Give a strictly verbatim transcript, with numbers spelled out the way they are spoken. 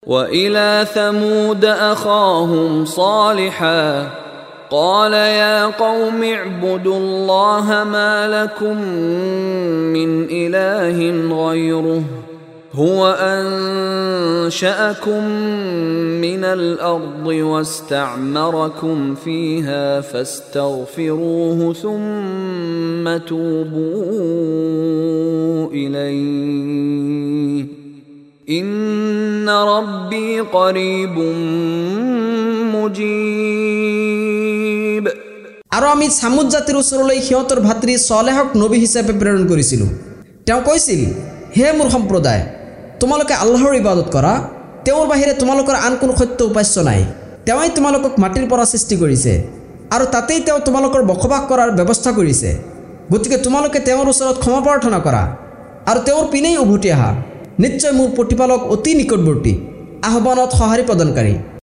وإلى ثمود أخاهم صالحا قال يا قوم اعبدوا الله ما لكم من إله غيره هو أنشأكم من الأرض واستعمركم فيها فاستغفروه ثم توبوا إليه إن ربي قريب মুজিব। আৰু আমি সামুদ জাতিৰ ওচৰলৈ সিহঁতৰ ভাতৃ ছলেহক নবী হিচাপে প্ৰেৰণ কৰিছিলোঁ। তেওঁ কৈছিল, হে মোৰ সম্প্ৰদায়, তোমালোকে আল্লাহৰ ইবাদত কৰা, তেওঁৰ বাহিৰে তোমালোকৰ আন কোনো সত্য উপাস্য নাই। তেওঁই তোমালোকক মাটিৰ পৰা সৃষ্টি কৰিছে আৰু তাতেই তেওঁ তোমালোকৰ বসবাস কৰাৰ ব্যৱস্থা কৰিছে। গতিকে তোমালোকে তেওঁৰ ওচৰত ক্ষমা প্ৰাৰ্থনা কৰা আৰু তেওঁৰ পিনেই উভতি আহা। নিশ্চয় মোৰ প্ৰতিপালক অতি নিকটৱৰ্তী, আহ্বানত সঁহাৰি প্ৰদানকাৰী।